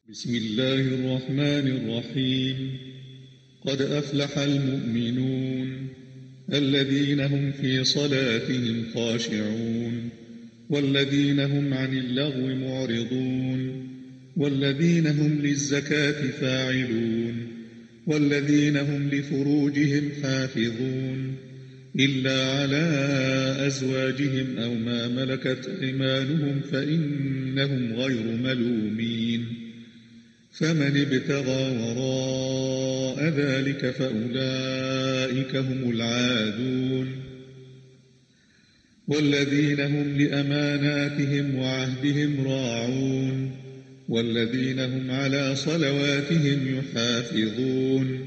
بسم الله الرحمن الرحيم. قد أفلح المؤمنون الذين هم في صلاتهم خاشعون والذين هم عن اللغو معرضون والذين هم للزكاة فاعلون والذين هم لفروجهم حافظون إلا على أزواجهم أو ما ملكت أيمانهم فإنهم غير ملومين. فمن ابتغى وراء ذلك فأولئك هم العادون. والذين هم لأماناتهم وعهدهم راعون والذين هم على صلواتهم يحافظون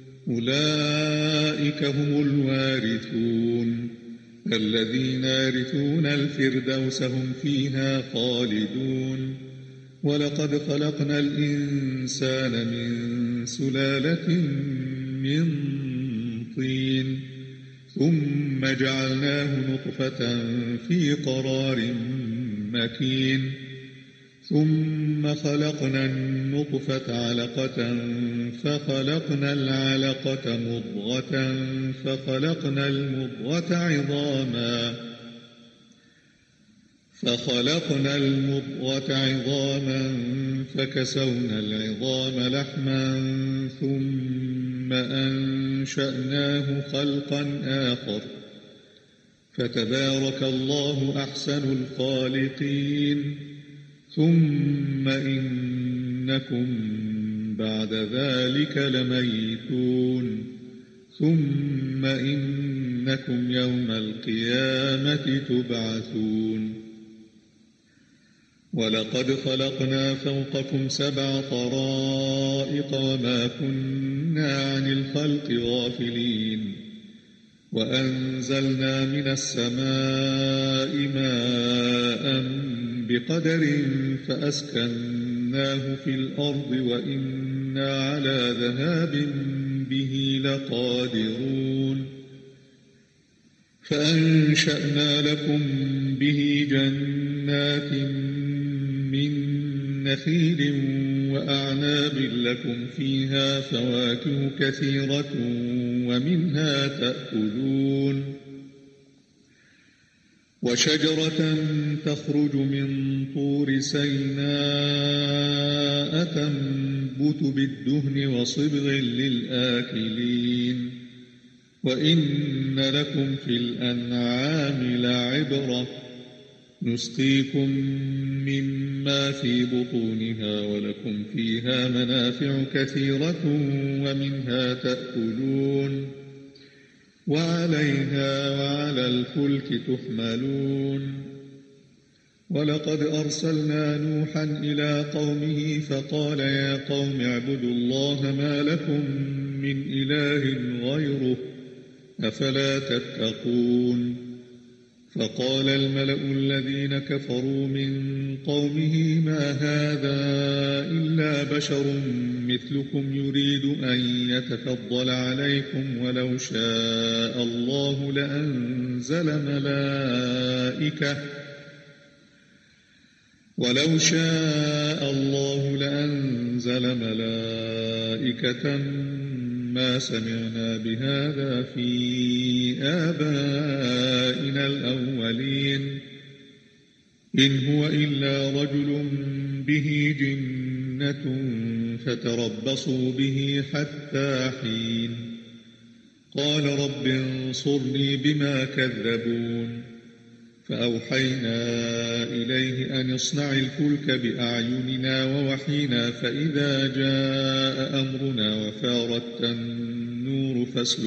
أولئك هم الوارثون الذين يرثون الفردوس هم فيها خالدون. ولقد خلقنا الإنسان من سلالة من طين ثم جعلناه نطفة في قرار مكين ثم خلقنا النطفة علقة فخلقنا العلقة مضغة فخلقنا المضغة عظاما فكسونا العظام لحما ثم أنشأناه خلقا آخر فتبارك الله أحسن الخالقين. ثم إنكم بعد ذلك لميتون ثم إنكم يوم القيامة تبعثون. ولقد خلقنا فوقكم 7 طرائق وما كنا عن الخلق غافلين وأنزلنا من السماء ماء بقدر فأسكناه في الأرض وإنا على ذهاب به لقادرون. فأنشأنا لكم به جنات من نخيل وأعناب لكم فيها فواكه كثيرة ومنها تأكلون. وشجرة تخرج من طور سيناء تنبت بالدهن وصبغ للآكلين. وإن لكم في الأنعام لعبرة نسقيكم مما في بطونها ولكم فيها منافع كثيرة ومنها تأكلون وعليها وعلى الفلك تحملون. ولقد أرسلنا نوحا إلى قومه فقال يا قوم اعبدوا الله ما لكم من إله غيره أفلا تتقون. فقال الملأ الذين كفروا من قومه ما هذا إلا بشر مثلكم يريد أن يتفضل عليكم ولو شاء الله لأنزل ملائكة ما سمعنا بهذا في آبائنا الأولين إن هو إلا رجل به جنة فتربصوا به حتى حين. قال رب انصرني بما كذبون. فأوحينا إليه أن اصنع الفلك بأعيننا ووحينا فإذا جاء أمرنا وفارت النور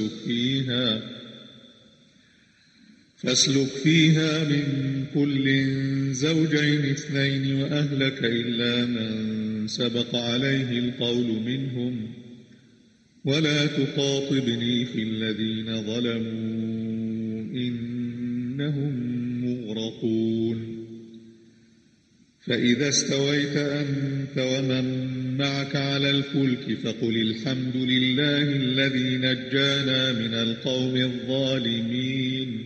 فاسلك فيها من كل زوجين 2 وأهلك إلا من سبق عليه القول منهم ولا تخاطبني في الذين ظلموا إنهم مغرقون. فإذا استويت أنت ومن معك على الفلك فقل الحمد لله الذي نجانا من القوم الظالمين.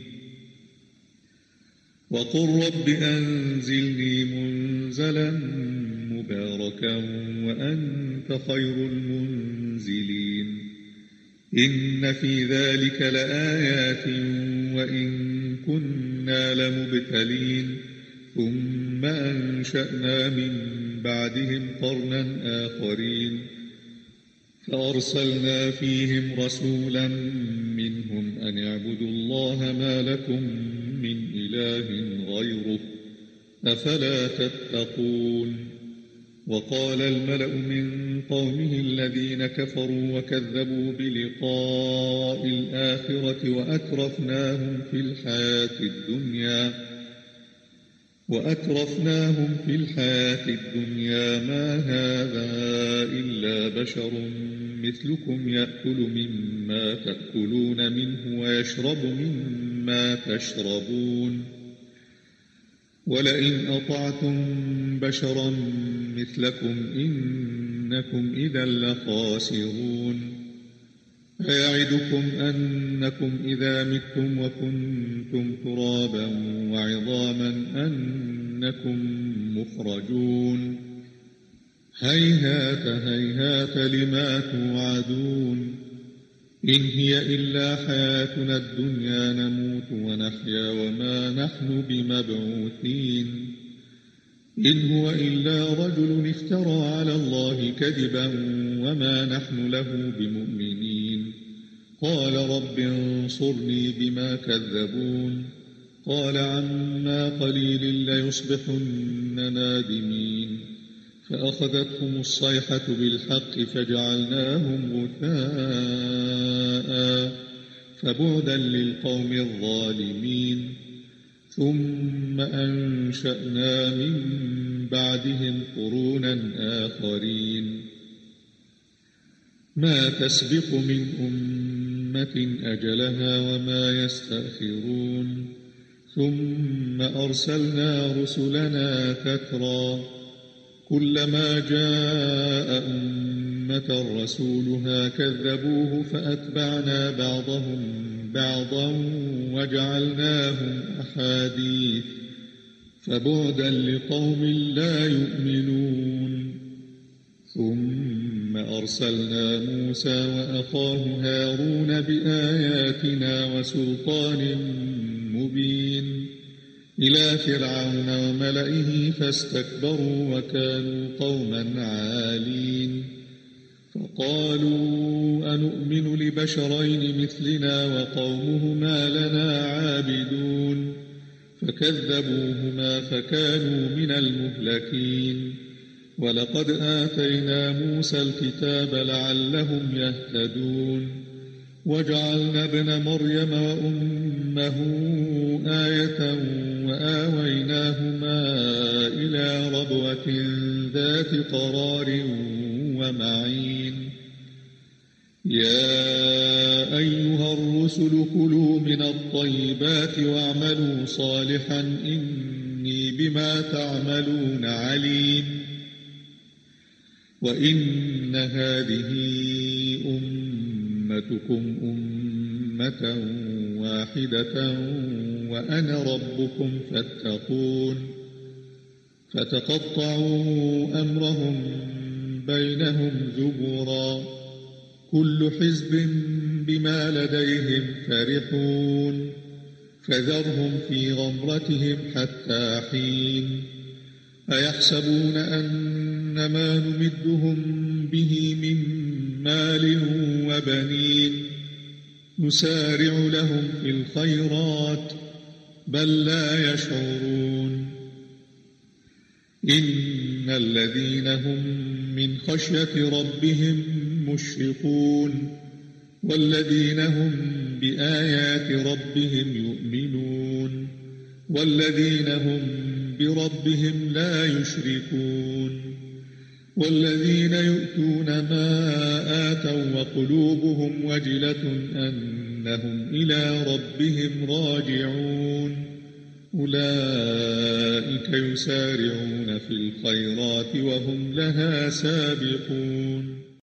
وقل رب أنزلني منزلا مباركا وأنت خير المنزلين. إن في ذلك لآيات وإن كنا لمبتلين ثم أنشأنا من بعدهم قرنا آخرين فأرسلنا فيهم رسولا منهم أن اعبدوا الله ما لكم من إله غيره أفلا تتقون. وقال الملأ من قومه الذين كفروا وكذبوا بلقاء الآخرة وأترفناهم في الحياة الدنيا ما هذا إلا بشر مثلكم يأكل مما تأكلون منه ويشرب مما تشربون ولئن أطعتم بشرا مثلكم إنكم إذا لخاسرون. أيعدكم أنكم إذا متم وكنتم ترابا وعظاما أنكم مخرجون هيهات هيهات لما توعدون. إن هي إلا حياتنا الدنيا نموت ونحيا وما نحن بمبعوثين. إن هو إلا رجل افترى على الله كذبا وما نحن له بمؤمنين. قال رب انصرني بما كذبون. قال عما قليل ليصبحن نادمين. فأخذتهم الصيحة بالحق فجعلناهم غثاء فبعدا للقوم الظالمين. ثم أنشأنا من بعدهم قرونا آخرين ما تسبق من أمة أجلها وما يستأخرون. ثم أرسلنا رسلنا تترى كلما جاء أمة رسولها كذبوه فأتبعنا بعضهم بعضا وجعلناهم أحاديث فبعدا لقوم لا يؤمنون. ثم أرسلنا موسى وأخاه هارون بآياتنا وسلطان مبين إلى فرعون وملئه فاستكبروا وكانوا قوما عالين. فقالوا أنؤمن لبشرين مثلنا وقومهما لنا عابدون. فكذبوهما فكانوا من المهلكين. ولقد آتينا موسى الكتاب لعلهم يهتدون. وجعلنا ابن مريم وأمه آية وآويناهما إلى ربوة ذات قرار ومعين. يا أيها الرسل كلوا من الطيبات واعملوا صالحا إني بما تعملون عليم. وإن هذه أمتكم أمة واحدة وأنا ربكم فاتقون. فتقطعوا أمرهم بينهم زبرا كل حزب بما لديهم فرحون. فذرهم في غمرتهم حتى حين. أيحسبون أن ما نمدهم به من مال وبنين نسارع لهم في الخيرات بل لا يشعرون. إن الذين هم من خشية ربهم مشفقون والذين هم بآيات ربهم يؤمنون والذين هم بربهم لا يشركون. والذين يؤتون ما آتوا وقلوبهم وجلة أنهم إلى ربهم راجعون أولئك يسارعون في الخيرات وهم لها سابقون.